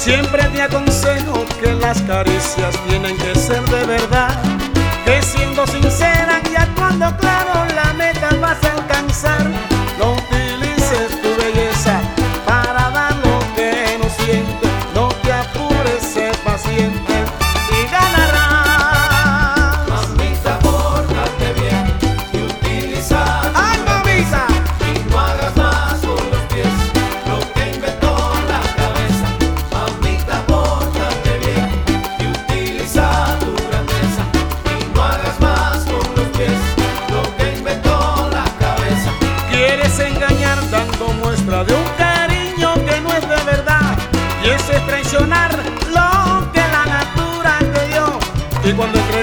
Siempre te aconsejo que las caricias tienen que ser de verdad, que siendo sincera y actuando claro la meta vas a alcanzar. No utilices tu belleza para dar lo que no sientes, no te apures, sé paciente y ganarás. Mamita, pórtate bien y utiliza tu ¡ay, mamita! y no hagas más con los pies lo que inventó la cabeza. Mamita, pórtate bien y utiliza tu grandeza y no hagas más con los pies lo que inventó la cabeza. Quieres engañar dando muestra de un cariño que no es de verdad, y eso es traicionar lo que la natura te dio. Y cuando